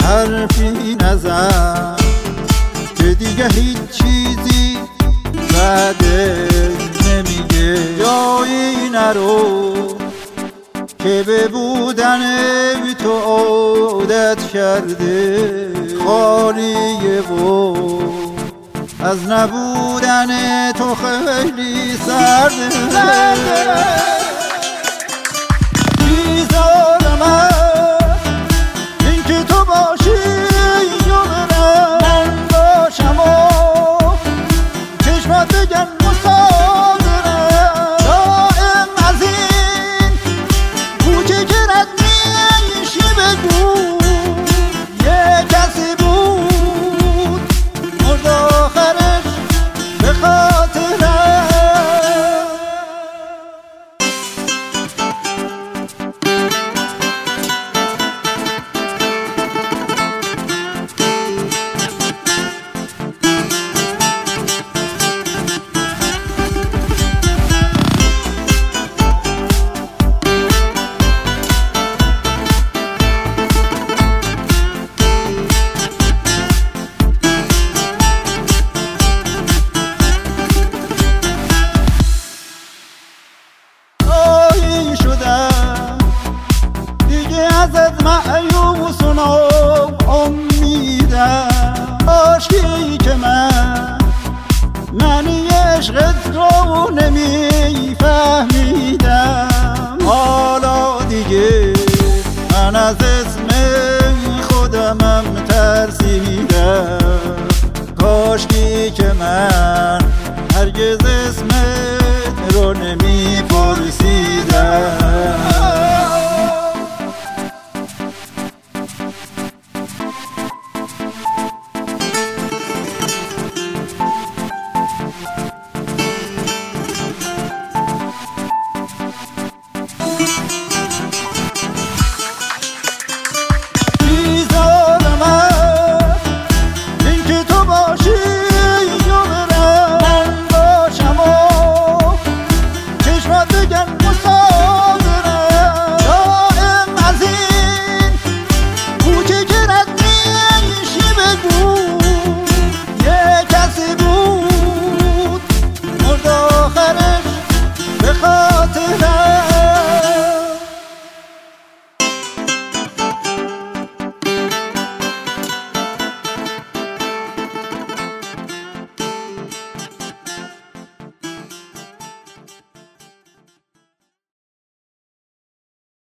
حرفی نزن که دیگه هیچ چیزی بعدش نمیگه. جایی نرو که به بودن تو عادت کرده، خالیه و از نبودن تو خیلی سرده. بیزارم این که تو باشی یا من باشم و چشمات بگن مسافرم. دائم از این کوچه که رد میشی بگو یه کسی بود مرد آخرش به خاطرم. ازت مایوس و امیدم، عاشقی که من عشقت رو نمیفهمیدم. حالا دیگه من از اسم خودمم ترسیدم. کاشکی که من هرگز اسمت رو نمیپرسیدم. بگن مسافرم.